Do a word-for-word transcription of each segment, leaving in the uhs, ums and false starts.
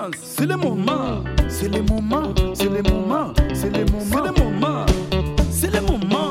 c'est le moment, c'est le moment, c'est le moment, c'est le moment, c'est le moment, c'est le moment,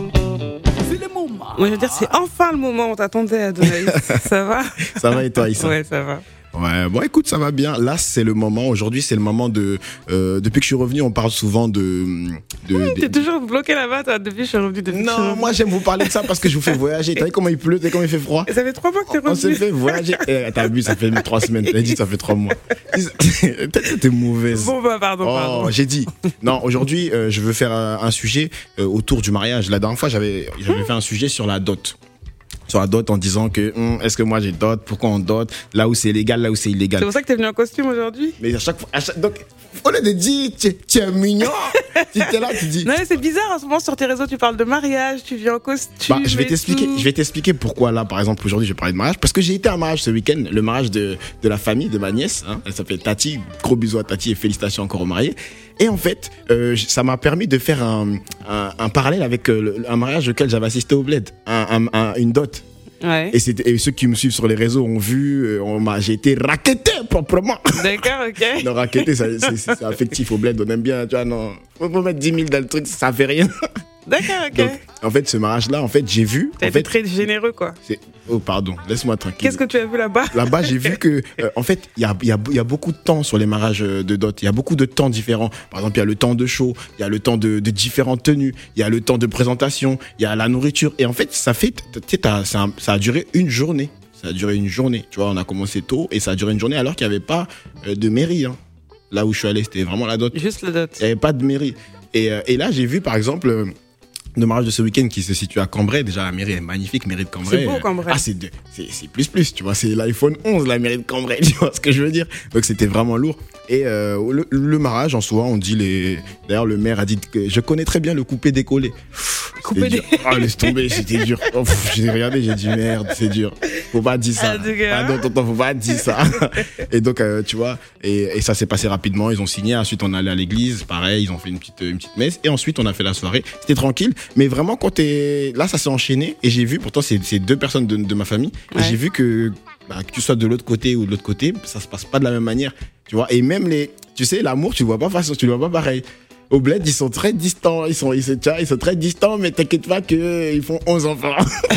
c'est le moment. Moi, je veux dire, c'est enfin le moment, on t'attendait, Adonaïs. Ça va? Ça va et toi, Issa? Ouais, ça va. Ouais, bon, écoute, ça va bien. Là, c'est le moment. Aujourd'hui, c'est le moment de. Euh, depuis que je suis revenu, on parle souvent de. de, Oui, de t'es toujours bloqué là-bas, toi, depuis que je suis revenu. Depuis que je suis Non, revenu. moi, j'aime vous parler de ça parce que je vous fais voyager. T'as vu comment il pleut, t'as vu comment il fait froid? Et ça fait trois mois que t'es revenu. On s'est fait voyager. Eh, t'as vu, ça fait trois semaines. T'as dit, ça fait trois mois. Peut-être que t'es mauvaise. Bon, bah, pardon, Oh, pardon. j'ai dit. Non, aujourd'hui, euh, je veux faire un, un sujet euh, autour du mariage. La dernière fois, j'avais, j'avais fait un sujet sur la dot. Sur la dot en disant que hum, est-ce que moi j'ai dot, pourquoi on dot, là où c'est légal, là où c'est illégal. C'est pour ça que t'es venu en costume aujourd'hui? Mais à chaque fois, à chaque, donc, au lieu de dire tu es- tu es mignon, tu es là, tu dis. Non, mais c'est bizarre, en ce moment, sur tes réseaux, tu parles de mariage, tu viens en costume. Bah, je vais et t'expliquer, tout. je vais t'expliquer pourquoi là, par exemple, aujourd'hui, je vais parler de mariage. Parce que j'ai été à un mariage ce week-end, le mariage de, de la famille de ma nièce, hein. Elle s'appelle Tati. Gros bisous à Tati et félicitations encore aux mariés. Et en fait, euh, ça m'a permis de faire un, un, un parallèle avec euh, le- un mariage auquel j'avais assisté au bled. Un, un, un- une dot. Ouais. Et, c'était- et ceux qui me suivent sur les réseaux ont vu, euh, on m'a, j'ai été raquetté proprement. D'accord, ok. Non, raqueter, ça- c'est, c'est, c'est affectif au bled, on aime bien, tu vois, non. Faut pas mettre dix mille dans le truc, ça fait rien. D'accord, ok. Donc, en fait, ce mariage-là, en fait, j'ai vu. T'as En été fait, très généreux, quoi. c'est... Oh, pardon, laisse-moi tranquille. Qu'est-ce que tu as vu là-bas? Là-bas, j'ai vu que, euh, en fait, il y a, il y, a, il y a beaucoup de temps sur les mariages euh, de dot. Il y a beaucoup de temps différents. Par exemple, il y a le temps de show, il y a le temps de, de différentes tenues, il y a le temps de présentation, il y a la nourriture. Et en fait, ça fait, tu sais, t'as- ça, a- ça a duré une journée. Ça a duré une journée. Tu vois, on a commencé tôt et ça a duré une journée alors qu'il n'y avait pas euh, de mairie. Hein. Là où je suis allé, c'était vraiment la dot. Juste le dot. Il n'y avait pas de mairie. Et, euh, et là, j'ai vu, par exemple, euh, le mariage de ce week-end qui se situe à Cambrai. Déjà, la mairie est magnifique, mairie de Cambrai. C'est beau, Euh, Cambrai. Ah, c'est, de- c'est, c'est plus plus, tu vois. C'est l'iPhone onze, la mairie de Cambrai, tu vois ce que je veux dire. Donc, c'était vraiment lourd. Et euh, le, le mariage, en soi, on dit les... D'ailleurs, le maire a dit que je connais très bien le coupé décollé. Coupé C'était dur. Ah, laisse tomber, c'était dur. Oh, pff, j'ai regardé, j'ai dit merde, c'est dur. Faut pas dire ça. Ah, du gars. Pardon, tonton, faut pas dire ça. Et donc, euh, tu vois, et, et ça s'est passé rapidement. Ils ont signé. Ensuite, on est allé à l'église. Pareil, ils ont fait une petite, une petite messe. Et ensuite, on a fait la soirée. C'était tranquille. Mais vraiment, quand t'es là, ça s'est enchaîné. Et j'ai vu, pourtant, c'est, c'est deux personnes de, de ma famille. Et Ouais. j'ai vu que, bah, que tu sois de l'autre côté ou de l'autre côté, ça se passe pas de la même manière. Tu vois, et même les, tu sais, l'amour, tu le vois pas façon, tu le vois pas pareil. Au bled, ils sont très distants, ils sont, ils, sont- tu vois, ils sont très distants, mais t'inquiète pas qu'ils font onze enfants.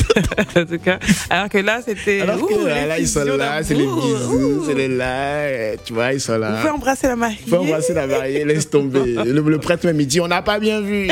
En tout cas. Alors que là, c'était. Alors que ouh, là, là, ils sont l'effusion là, c'est les d'amour. bisous, Ouh. c'est les là, euh, tu vois, ils sont Vous là. pouvez embrasser la mariée. Faut embrasser la mariée, laisse tomber. Le, le prêtre même, il dit, on n'a pas bien vu.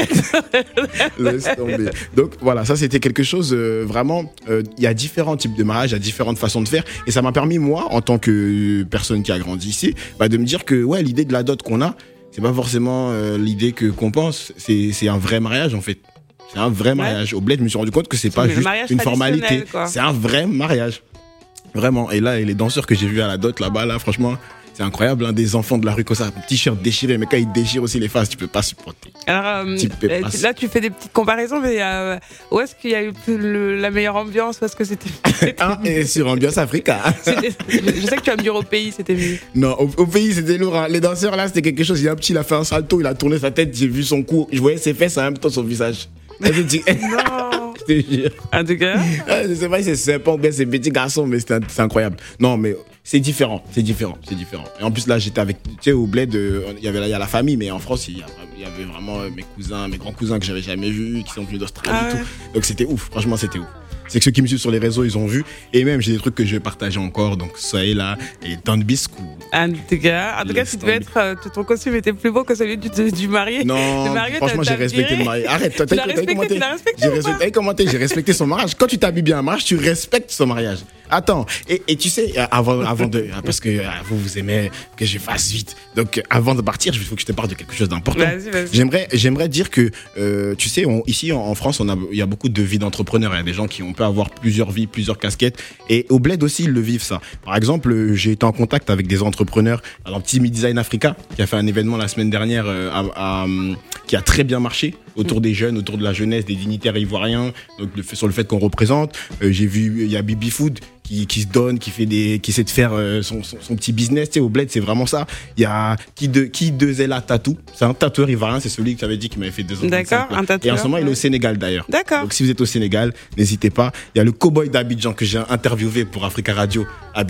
Laisse tomber. Donc voilà, ça c'était quelque chose, euh, vraiment, euh, il y a différents types de mariages, il y a différentes façons de faire. Et ça m'a permis, moi, en tant que personne qui a grandi ici, bah, de me dire que, ouais, l'idée de la dot qu'on a, c'est pas forcément euh, l'idée que qu'on pense, c'est, c'est un vrai mariage en fait. C'est un vrai mariage. Au bled, je me suis rendu compte que c'est pas le juste mariage une formalité. traditionnel, quoi. C'est un vrai mariage. Vraiment. Et là, et les danseurs que j'ai vus à la dot là-bas, là, franchement, c'est incroyable. Hein, des enfants de la rue comme ça, t-shirt déchiré, mais quand ils déchirent aussi les faces, tu peux pas supporter. Alors, euh, Petit peu euh, passe. là, tu fais des petites comparaisons, mais euh, où est-ce qu'il y a eu le- la meilleure ambiance? Parce que c'était. Hein, et sur Ambiance Africa. c'était- je je sais que tu vas me dire au pays, c'était mieux. Non, au, au pays, c'était lourd. Hein. Les danseurs, là, c'était quelque chose. Il y a un petit, il a fait un salto, il a tourné sa tête, j'ai vu son cou. Je voyais ses fesses en même temps son visage. Et je dis, Non. je te jure. En tout cas. Ah, je sais pas si c'est sympa ou bien c'est petit garçon, mais c'est c'est incroyable. Non, mais c'est différent, c'est différent, c'est différent. Et en plus, là, j'étais avec, tu sais, au bled, euh, il y avait là, il y a la famille, mais en France, il y, a- il y avait vraiment euh, mes cousins, mes grands cousins que j'avais jamais vus, qui sont venus d'Australie Ah et ouais. tout. Donc c'était ouf, franchement, c'était ouf. C'est que ceux qui me suivent sur les réseaux, ils ont vu. Et même, j'ai des trucs que je vais partager encore. Donc, soyez là. Et dans le biscou. En tout cas, en tout cas, Laisse tu devais tomber. être, euh, ton costume était plus beau que celui du, du, du marié. Non, Le marié, franchement, t'as- j'ai t'as respecté viré. le marié. Arrête, toi, Tu t'as l'as t'as respecté, commenté. tu l'as respecté J'ai ou pas respecté, t'as commenté, j'ai respecté son mariage. Quand tu t'habilles bien à un mariage, tu respectes son mariage. Attends, et, et tu sais, euh, avant, avant de, parce que euh, vous, vous aimez que je fasse vite. Donc, euh, avant de partir, il faut que je te parle de quelque chose d'important. Vas-y, vas-y. J'aimerais, j'aimerais dire que, euh, tu sais, on, ici en, en France, on a, il y a beaucoup de vies d'entrepreneurs. Il y a des gens qui on peut avoir plusieurs vies, plusieurs casquettes. Et au bled aussi, ils le vivent ça. Par exemple, euh, j'ai été en contact avec des entrepreneurs. Par exemple, Timmy Design Africa, qui a fait un événement la semaine dernière, euh, à, à, qui a très bien marché autour des jeunes, autour de la jeunesse, des dignitaires ivoiriens. Donc, le fait, sur le fait qu'on représente. Euh, j'ai vu, il y a Bibi Food qui, qui se donne, qui fait des, qui essaie de faire euh, son, son, son petit business. Tu sais, au bled, c'est vraiment ça. Il y a qui de, qui de Zella Tattoo. C'est un tatoueur ivoirien. C'est celui que tu avais dit qui m'avait fait deux ans. D'accord, un tatoueur, Et en ce moment, il est ouais. au Sénégal d'ailleurs. D'accord. Donc, si vous êtes au Sénégal, n'hésitez pas. Il y a le Cowboy d'Abidjan que j'ai interviewé pour Africa Radio Abidjan.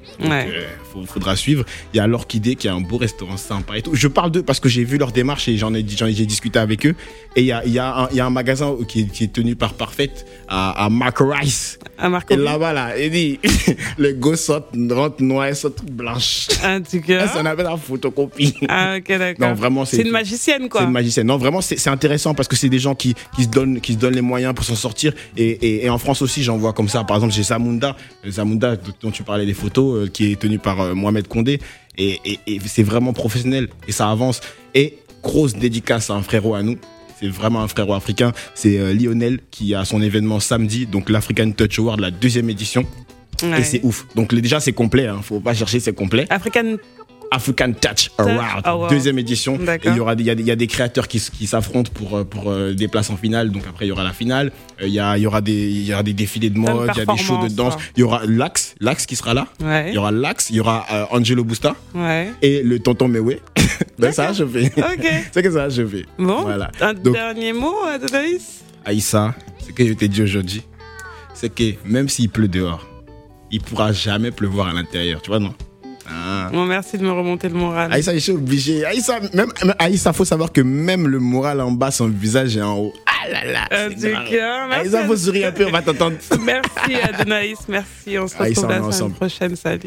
Donc, Ouais. euh, faut- faudra suivre. Il y a l'Orchidée qui a un beau restaurant sympa et tout. Je parle d'eux parce que j'ai vu leur démarche et j'en ai, j'en ai j'ai discuté avec eux. Et il y a, il y, a un- il y a un magasin qui est, qui est tenu par Parfaite à, à Marco Rice. À Marco. Et là-bas, là, il dit, le go saute, rentre noire, saute blanche. En tout cas. Ça, on appelle la photocopie. Ah, ok, d'accord. Non, vraiment, c'est- C'est une magicienne, quoi. C'est une magicienne. Non, vraiment, c'est c'est intéressant parce que c'est des gens qui, qui, se donnent, qui se donnent les moyens pour s'en sortir. Et, et, et en France aussi, j'en vois comme ça. Par exemple, j'ai Zamunda, euh, Zamunda dont tu parlais des photos, euh, qui est tenu par euh, Mohamed Condé. Et, et, et c'est vraiment professionnel et ça avance. Et grosse dédicace à un frérot à nous. C'est vraiment un frérot africain. C'est euh, Lionel qui a son événement samedi, donc l'African Touch Award, la deuxième édition. Ouais. Et c'est ouf. Donc le- déjà, c'est complet. Hein. Faut pas chercher, c'est complet. African. African Touch Award, Award. deuxième édition. Et D'accord. il y aura, des- il y a, des- il y a des créateurs qui, s- qui s'affrontent pour, euh, pour euh, des places en finale. Donc après, il y aura la finale. Euh, Il y, a, il y aura des, il y aura des défilés de Plein de mode, il y a des shows de performances, danse. quoi. Il y aura Lax, Lax qui sera là. Ouais. Il y aura Lax, il y aura euh, Angelo Busta Ouais. et le tonton Mewe. Ben ça, je fais. Ok. C'est que ça, je fais. Bon. Voilà. Un Donc- dernier mot, Adonaïs? Aïssa, ce que je t'ai dit aujourd'hui, c'est que même s'il pleut dehors, il pourra jamais pleuvoir à l'intérieur. Tu vois, non? Ah. Bon, merci de me remonter le moral. Aïssa, je suis obligé. Aïssa, même, même- Aïssa, faut savoir que même le moral en bas, son visage est en haut. Ah là là. En c'est tout grave. cas, merci. Aïssa, faut sourire un peu, on va t'entendre. Merci, Adonaïs. Merci. On se Aïssa, retrouve on est la semaine ensemble. prochaine. Salut.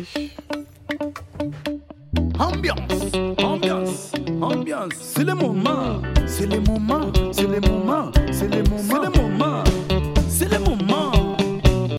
Ambiance, ambiance, ambiance. C'est le moment, c'est le moment, c'est le moment, c'est le moment, c'est le moment, c'est le moment.